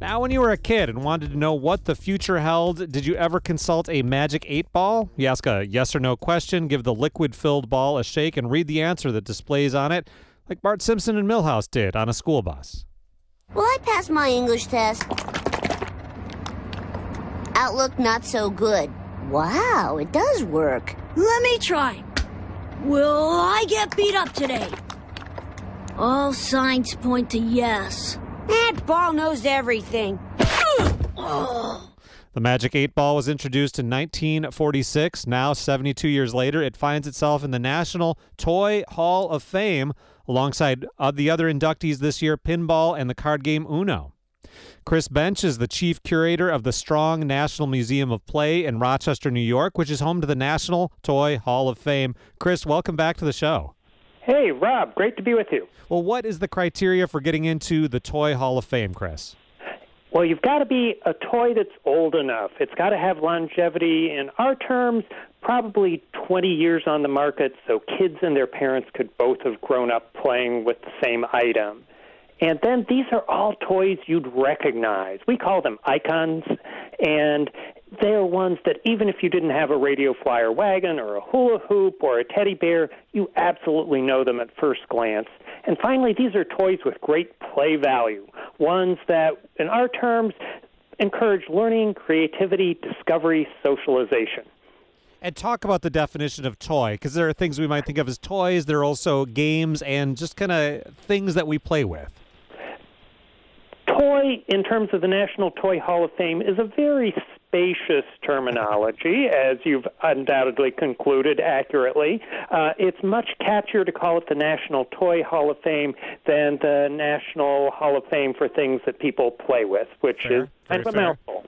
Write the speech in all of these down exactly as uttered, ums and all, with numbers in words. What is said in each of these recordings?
Now, when you were a kid and wanted to know what the future held, did you ever consult a magic eight ball? You ask a yes or no question, give the liquid-filled ball a shake, and read the answer that displays on it, like Bart Simpson and Milhouse did on a school bus. Will I pass my English test? Outlook not so good. Wow, it does work. Let me try. Will I get beat up today? All signs point to yes. That ball knows everything. Oh. The Magic eight Ball was introduced in nineteen forty-six. Now, seventy-two years later, it finds itself in the National Toy Hall of Fame alongside uh, the other inductees this year, pinball and the card game Uno. Chris Bench is the chief curator of the Strong National Museum of Play in Rochester, New York, which is home to the National Toy Hall of Fame. Chris, welcome back to the show. Hey, Rob, great to be with you. Well, what is the criteria for getting into the Toy Hall of Fame, Chris? Well, you've got to be a toy that's old enough. It's got to have longevity. In our terms, probably twenty years on the market, so kids and their parents could both have grown up playing with the same item. And then these are all toys you'd recognize. We call them icons, and they're ones that even if you didn't have a radio flyer wagon or a hula hoop or a teddy bear, you absolutely know them at first glance. And finally, these are toys with great play value, ones that, in our terms, encourage learning, creativity, discovery, socialization. And talk about the definition of toy, because there are things we might think of as toys. There are also games and just kind of things that we play with. Toy, in terms of the National Toy Hall of Fame, is a very spacious terminology, as you've undoubtedly concluded accurately. Uh, it's much catchier to call it the National Toy Hall of Fame than the National Hall of Fame for things that people play with, which fair, is kind of a fair. mouthful.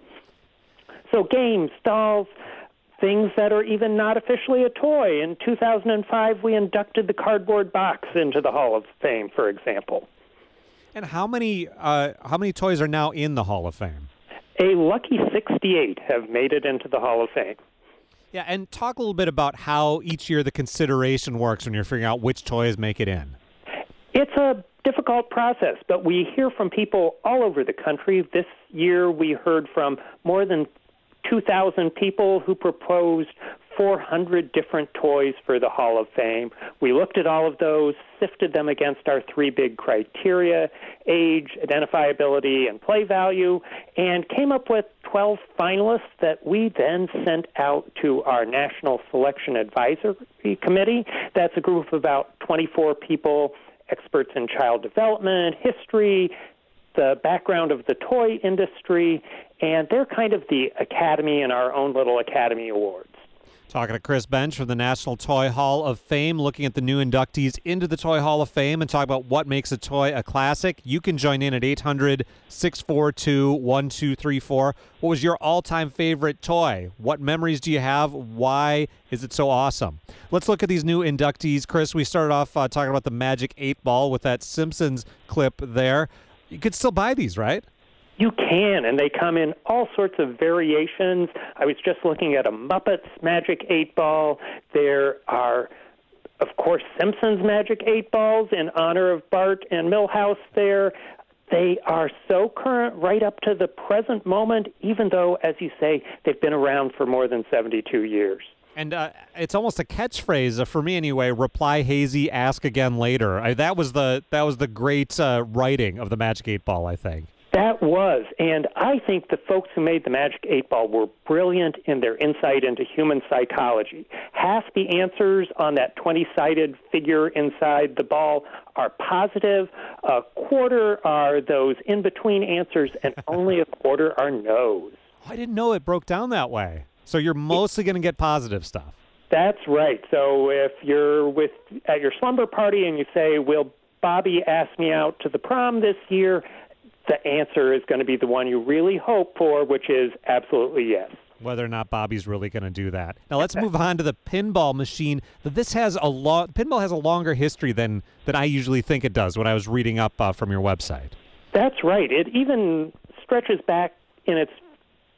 So games, dolls, things that are even not officially a toy. In two thousand five, we inducted the cardboard box into the Hall of Fame, for example. And how many uh, how many toys are now in the Hall of Fame? A lucky sixty-eight have made it into the Hall of Fame. Yeah, and talk a little bit about how each year the consideration works when you're figuring out which toys make it in. It's a difficult process, but we hear from people all over the country. This year we heard from more than two thousand people who proposed four hundred different toys for the Hall of Fame. We looked at all of those, sifted them against our three big criteria, age, identifiability, and play value, and came up with twelve finalists that we then sent out to our National Selection Advisory Committee. That's a group of about twenty-four people, experts in child development, history, the background of the toy industry, and they're kind of the academy in our own little Academy Awards. Talking to Chris Bench from the National Toy Hall of Fame, looking at the new inductees into the Toy Hall of Fame and talk about what makes a toy a classic. You can join in at eight hundred, six four two, one two three four. What was your all-time favorite toy? What memories do you have? Why is it so awesome? Let's look at these new inductees. Chris, we started off uh, talking about the Magic eight Ball with that Simpsons clip there. You could still buy these, right? You can, and they come in all sorts of variations. I was just looking at a Muppets Magic eight Ball. There are, of course, Simpsons Magic eight Balls in honor of Bart and Milhouse there. They are so current right up to the present moment, even though, as you say, they've been around for more than seventy-two years. And uh, it's almost a catchphrase, uh, for me anyway, reply hazy, ask again later. I, that was the that was the great uh, writing of the Magic eight Ball, I think. That was, and I think the folks who made the Magic eight Ball were brilliant in their insight into human psychology. Half the answers on that twenty-sided figure inside the ball are positive, a quarter are those in-between answers, and only a quarter are no's. Oh, I didn't know it broke down that way. So you're mostly going to get positive stuff. That's right. So if you're with at your slumber party and you say, will Bobby ask me out to the prom this year, the answer is going to be the one you really hope for, which is absolutely yes. Whether or not Bobby's really going to do that. Now let's move on to the pinball machine. This has a lo- pinball has a longer history than, than I usually think it does when I was reading up uh, from your website. That's right. It even stretches back in its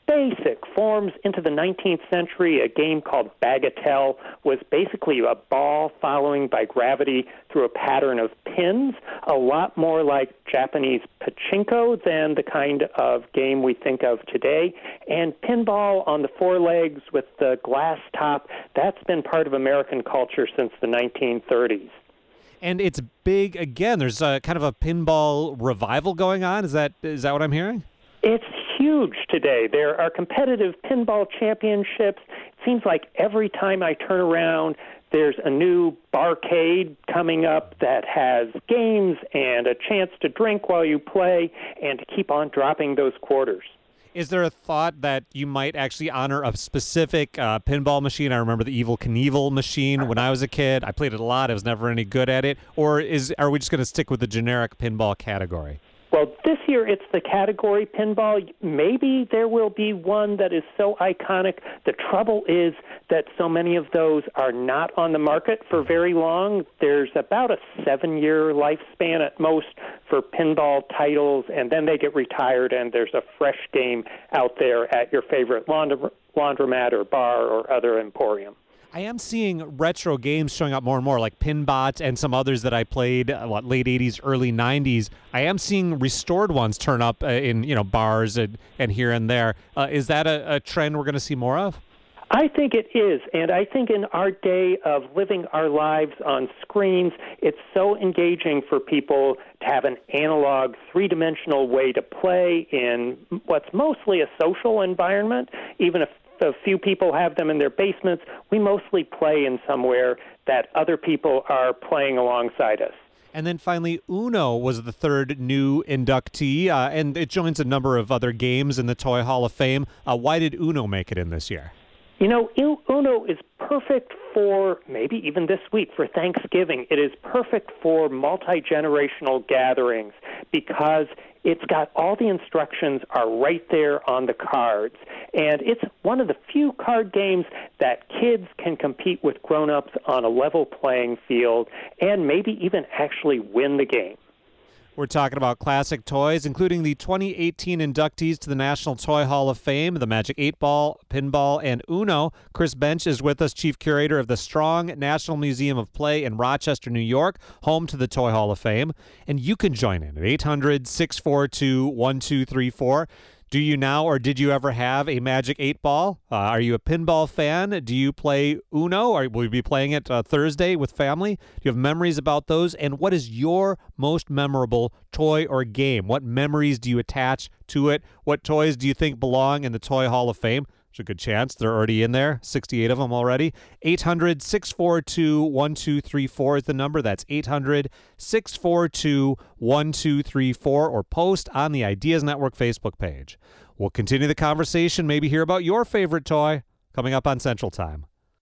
basic forms into the nineteenth century. A game called Bagatelle was basically a ball following by gravity through a pattern of pins, a lot more like Japanese pachinko than the kind of game we think of today. And pinball on the four legs with the glass top, that's been part of American culture since the nineteen thirties. And it's big again. There's a kind of a pinball revival going on. Is that is that what I'm hearing? It's huge today. There are competitive pinball championships. It seems like every time I turn around, there's a new barcade coming up that has games and a chance to drink while you play and to keep on dropping those quarters. Is there a thought that you might actually honor a specific uh, pinball machine? I remember the Evel Knievel machine when I was a kid. I played it a lot. I was never any good at it. Or is are we just going to stick with the generic pinball category? Well, this year it's the category pinball. Maybe there will be one that is so iconic. The trouble is that so many of those are not on the market for very long. There's about a seven-year lifespan at most for pinball titles, and then they get retired, and there's a fresh game out there at your favorite laundr- laundromat or bar or other emporium. I am seeing retro games showing up more and more, like Pinbot and some others that I played uh, what, late eighties, early nineties. I am seeing restored ones turn up uh, in you know bars and, and here and there. Uh, is that a, a trend we're going to see more of? I think it is, and I think in our day of living our lives on screens, it's so engaging for people to have an analog, three-dimensional way to play in what's mostly a social environment, even if a few people have them in their basements. We mostly play in somewhere that other people are playing alongside us. And then finally, Uno was the third new inductee, uh, and it joins a number of other games in the Toy Hall of Fame. Uh, why did Uno make it in this year? You know, Uno is perfect for maybe even this week, for Thanksgiving. It is perfect for multi-generational gatherings because it's got all the instructions are right there on the cards. And it's one of the few card games that kids can compete with grown-ups on a level playing field and maybe even actually win the game. We're talking about classic toys, including the twenty eighteen inductees to the National Toy Hall of Fame, the Magic eight Ball, Pinball, and Uno. Chris Bench is with us, Chief Curator of the Strong National Museum of Play in Rochester, New York, home to the Toy Hall of Fame. And you can join in at eight hundred, six four two, one two three four. Do you now or did you ever have a Magic eight Ball? Uh, are you a pinball fan? Do you play Uno? Or will you be playing it uh, Thursday with family? Do you have memories about those? And what is your most memorable toy or game? What memories do you attach to it? What toys do you think belong in the Toy Hall of Fame? There's a good chance they're already in there, sixty-eight of them already. eight hundred, six four two, one two three four is the number. That's eight hundred, six four two, one two three four, or post on the Ideas Network Facebook page. We'll continue the conversation, maybe hear about your favorite toy, coming up on Central Time.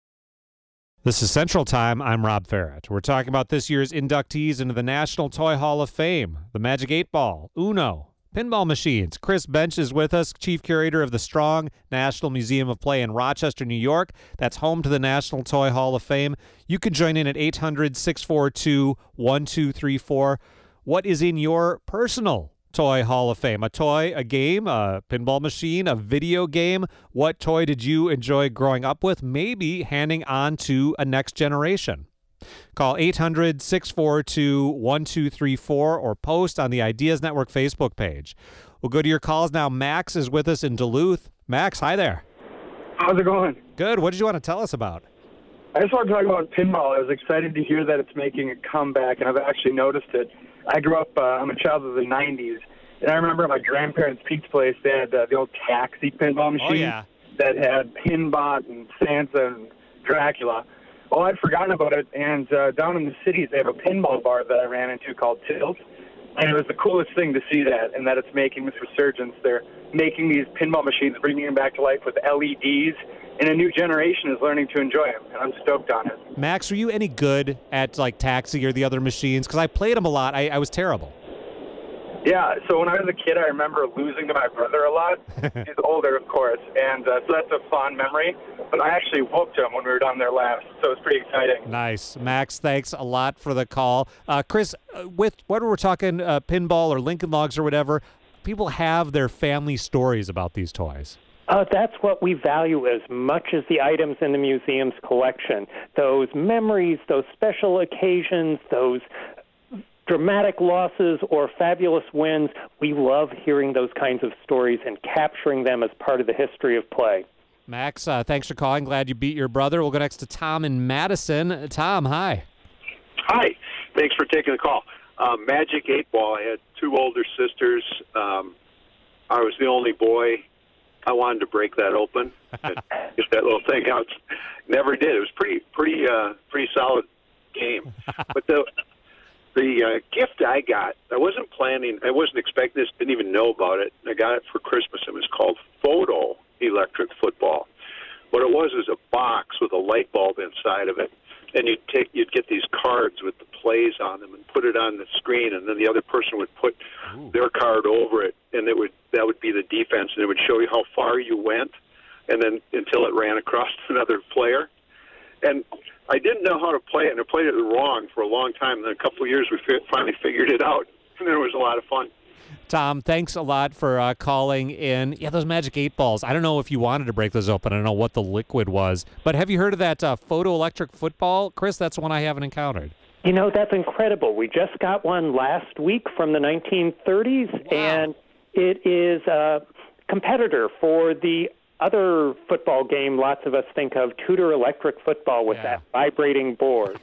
This is Central Time. I'm Rob Farrett. We're talking about this year's inductees into the National Toy Hall of Fame, the Magic eight Ball, Uno, pinball machines. Chris Bench is with us, Chief Curator of the Strong National Museum of Play in Rochester, New York. That's home to the National Toy Hall of Fame. You can join in at eight hundred, six four two, one two three four. What is in your personal Toy Hall of Fame? A toy, a game, a pinball machine, a video game? What toy did you enjoy growing up with? Maybe handing on to a next generation. Call eight hundred, six four two, one two three four or post on the Ideas Network Facebook page. We'll go to your calls now. Max is with us in Duluth. Max, hi there. How's it going? Good. What did you want to tell us about? I just want to talk about pinball. I was excited to hear that it's making a comeback, and I've actually noticed it. I grew up, uh, I'm a child of the nineties, and I remember at my grandparents' pizza place, they had uh, the old taxi pinball machine Oh, yeah. that had Pinbot and Santa and Dracula. Well, I'd forgotten about it, and uh, down in the cities, they have a pinball bar that I ran into called Tilt, and it was the coolest thing to see that, and that it's making this resurgence. They're making these pinball machines, bringing them back to life with L E Ds, and a new generation is learning to enjoy them, and I'm stoked on it. Max, were you any good at like Taxi or the other machines? Because I played them a lot. I, I was terrible. Yeah, so when I was a kid, I remember losing to my brother a lot. He's older, of course, and uh, so that's a fond memory. But I actually whooped him when we were down there last, so it was pretty exciting. Nice. Max, thanks a lot for the call. Uh, Chris, uh, with what we're talking, uh, pinball or Lincoln Logs or whatever, people have their family stories about these toys. Uh, that's what we value as much as the items in the museum's collection. Those memories, those special occasions, those dramatic losses or fabulous wins. We love hearing those kinds of stories and capturing them as part of the history of play. Max, uh, thanks for calling. Glad you beat your brother. We'll go next to Tom in Madison. Tom, hi. Hi. Thanks for taking the call. Um, Magic eight Ball. I had two older sisters. Um, I was the only boy. I wanted to break that open, and get that little thing out. Never did. It was pretty, pretty, uh, pretty solid game. But the the uh, gift I got, I wasn't planning. I wasn't expecting this. Didn't even know about it. I got it for Christmas. It was called Photo Electric Football. What it was is a box with a light bulb inside of it, and you'd take, you'd get these cards with the plays on them and put it on the screen, and then the other person would put Ooh. their card over it, and it would that would be the defense, and it would show you how far you went, and then until it ran across another player. And I didn't know how to play it, and I played it wrong for a long time. And then a couple of years, we fi- finally figured it out, and it was a lot of fun. Tom, thanks a lot for uh, calling in. Yeah, those Magic eight Balls. I don't know if you wanted to break those open. I don't know what the liquid was. But have you heard of that uh, photoelectric football? Chris, that's one I haven't encountered. You know, that's incredible. We just got one last week from the nineteen thirties, wow. and it is a competitor for the other football game lots of us think of, Tudor Electric Football, with yeah. that vibrating board.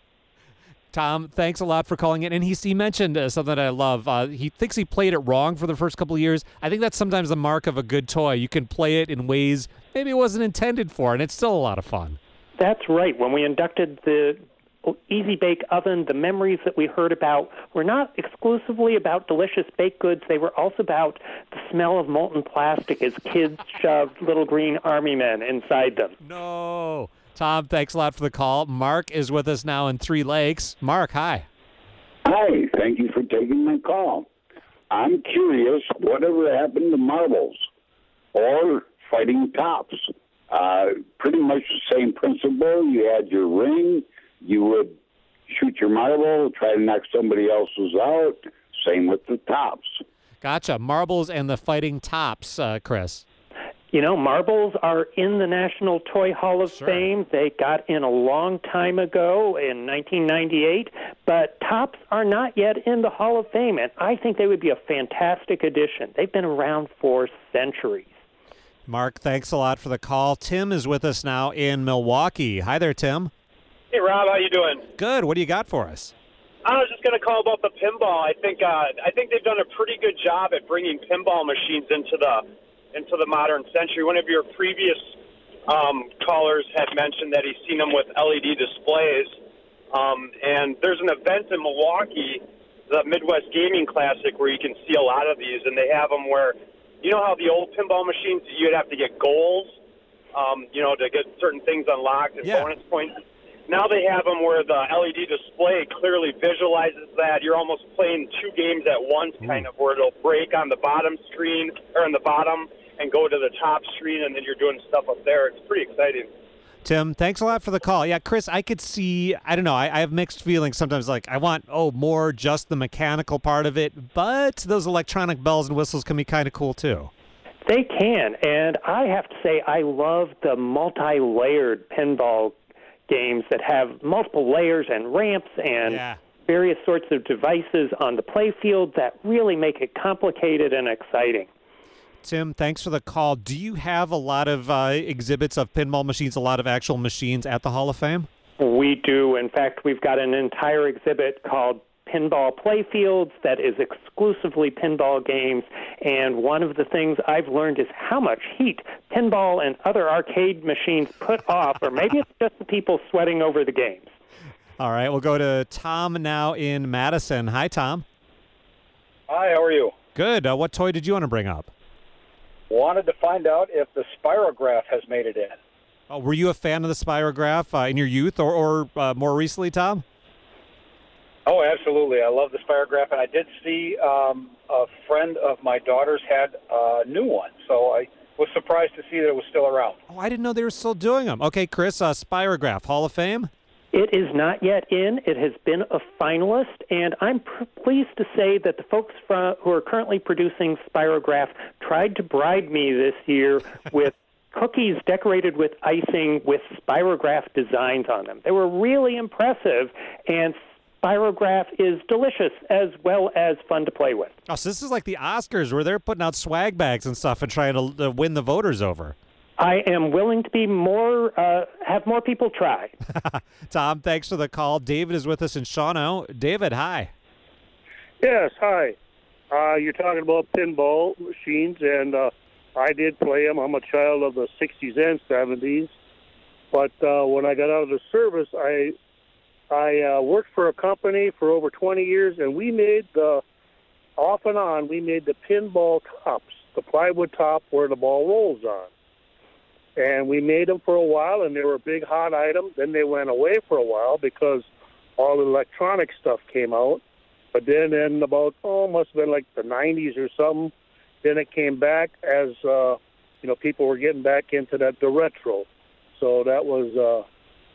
Tom, thanks a lot for calling in. And he, he mentioned uh, something that I love. Uh, he thinks he played it wrong for the first couple of years. I think that's sometimes the mark of a good toy. You can play it in ways maybe it wasn't intended for, and it's still a lot of fun. That's right. When we inducted the Easy Bake Oven, the memories that we heard about were not exclusively about delicious baked goods. They were also about the smell of molten plastic as kids shoved little green army men inside them. No. Tom, thanks a lot for the call. Mark is with us now in Three Lakes. Mark, hi. Hi. Thank you for taking my call. I'm curious, whatever happened to marbles or fighting tops? Uh, pretty much the same principle. You had your ring. You would shoot your marble, try to knock somebody else's out. Same with the tops. Gotcha. Marbles and the fighting tops, uh, Chris. You know, marbles are in the National Toy Hall of sure. Fame. They got in a long time ago in nineteen ninety-eight, but tops are not yet in the Hall of Fame, and I think they would be a fantastic addition. They've been around for centuries. Mark, thanks a lot for the call. Tim is with us now in Milwaukee. Hi there, Tim. Hey, Rob, how you doing? Good. What do you got for us? I was just going to call about the pinball. I think uh, I think they've done a pretty good job at bringing pinball machines into the into the modern century. One of your previous um, callers had mentioned that he's seen them with L E D displays. Um, and there's an event in Milwaukee, the Midwest Gaming Classic, where you can see a lot of these. And they have them where, you know how the old pinball machines, you'd have to get goals, um, you know, to get certain things unlocked and yeah. bonus points. Now they have them where the L E D display clearly visualizes that. You're almost playing two games at once, kind of, where it'll break on the bottom screen, or on the bottom, and go to the top screen, and then you're doing stuff up there. It's pretty exciting. Tim, thanks a lot for the call. Yeah, Chris, I could see, I don't know, I, I have mixed feelings sometimes. Like, I want, oh, more just the mechanical part of it, but those electronic bells and whistles can be kind of cool, too. They can, and I have to say I love the multi-layered pinball games that have multiple layers and ramps and yeah. various sorts of devices on the play field that really make it complicated and exciting. Tim, thanks for the call. Do you have a lot of uh, exhibits of pinball machines, a lot of actual machines at the Hall of Fame? We do. In fact, we've got an entire exhibit called Pinball Playfields that is exclusively pinball games, and one of the things I've learned is how much heat pinball and other arcade machines put off, or maybe it's just the people sweating over the games. All right, we'll go to Tom now in Madison. Hi, Tom. Hi, how are you? Good. Uh, what toy did you want to bring up? Wanted to find out if the Spirograph has made it in. Oh, were you a fan of the Spirograph uh, in your youth or, or uh, more recently, Tom? Oh, absolutely. I love the Spirograph, and I did see um, a friend of my daughter's had a new one, so I was surprised to see that it was still around. Oh, I didn't know they were still doing them. Okay, Chris, uh, Spirograph, Hall of Fame? It is not yet in. It has been a finalist, and I'm pr- pleased to say that the folks from, who are currently producing Spirograph tried to bribe me this year with cookies decorated with icing with Spirograph designs on them. They were really impressive, and Spirograph is delicious as well as fun to play with. Oh, so this is like the Oscars where they're putting out swag bags and stuff and trying to uh, win the voters over. I am willing to be more, uh, have more people try. Tom, thanks for the call. David is with us in Shawano. David, hi. Yes, hi. Uh, you're talking about pinball machines, and uh, I did play them. I'm a child of the sixties and seventies. But uh, when I got out of the service, I I uh, worked for a company for over twenty years, and we made the, off and on, we made the pinball tops, the plywood top where the ball rolls on. And we made them for a while, and they were a big hot item. Then they went away for a while because all the electronic stuff came out. But then in about, oh, must have been like the nineties or something, then it came back as, uh, you know, people were getting back into that, the retro. So that was, uh,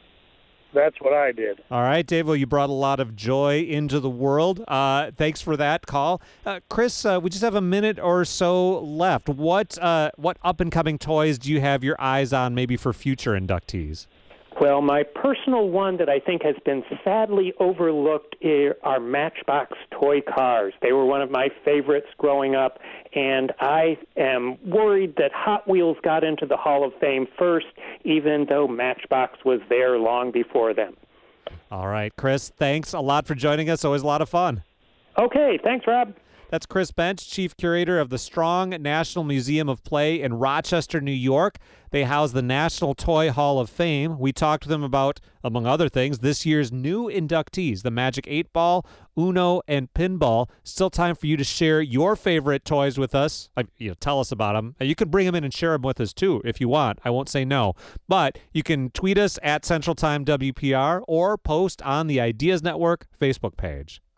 that's what I did. All right, Dave, well, you brought a lot of joy into the world. Uh, thanks for that call. Uh, Chris, uh, we just have a minute or so left. What uh, what up-and-coming toys do you have your eyes on maybe for future inductees? Well, my personal one that I think has been sadly overlooked are Matchbox toy cars. They were one of my favorites growing up, and I am worried that Hot Wheels got into the Hall of Fame first, even though Matchbox was there long before them. All right, Chris, thanks a lot for joining us. Always a lot of fun. Okay, thanks, Rob. That's Chris Bench, Chief Curator of the Strong National Museum of Play in Rochester, New York. They house the National Toy Hall of Fame. We talked to them about, among other things, this year's new inductees, the Magic eight Ball, Uno, and Pinball. Still time for you to share your favorite toys with us. Uh, you know, tell us about them. You can bring them in and share them with us, too, if you want. I won't say no. But you can tweet us at Central Time W P R or post on the Ideas Network Facebook page.